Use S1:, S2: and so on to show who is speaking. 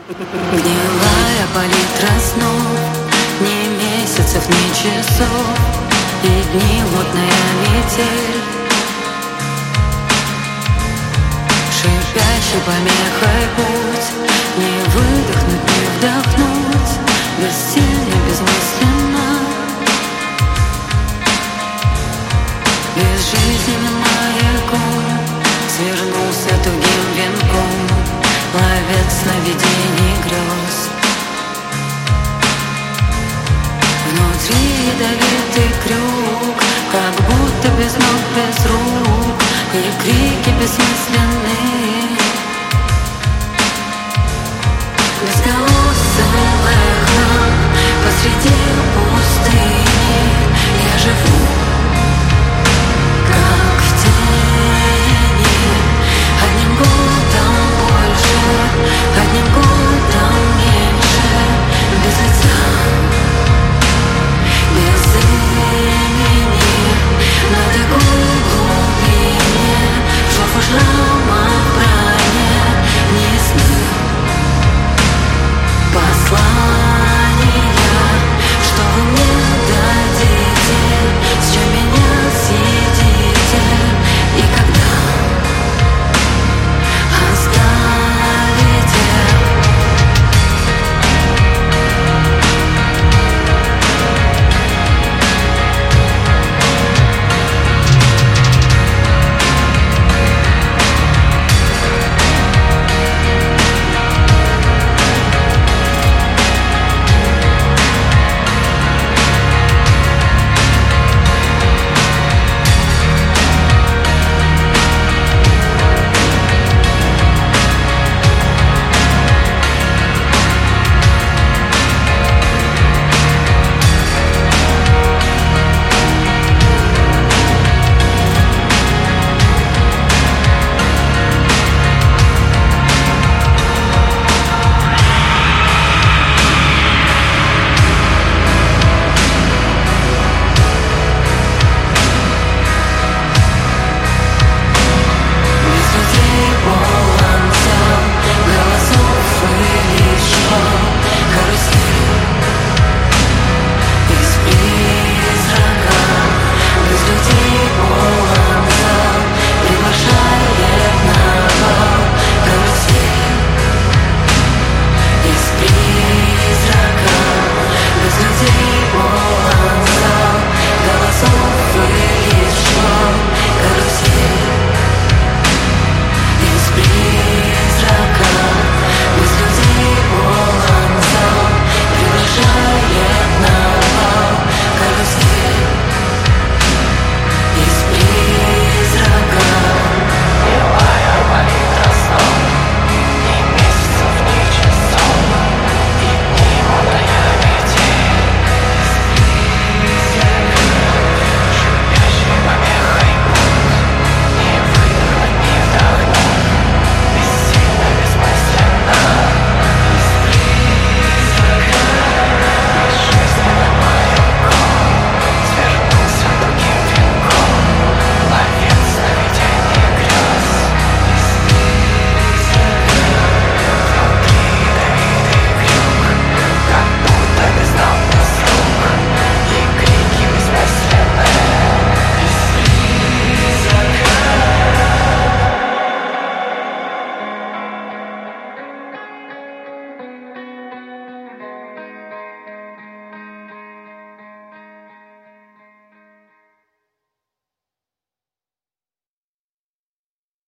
S1: Гнилая палитра снов, ни месяцев, ни часов, и дни мутная метель. Шипящий помехой путь, не выдохнуть, не вдохнуть, бессильно, безмысленно. Безжизненным маяком свернулся тугим венком ловец сновидений грез. Внутри ядовитый крюк, как будто без ног, без рук, и крики бессмысленные. Безголосым эхом посреди пустыни я живу.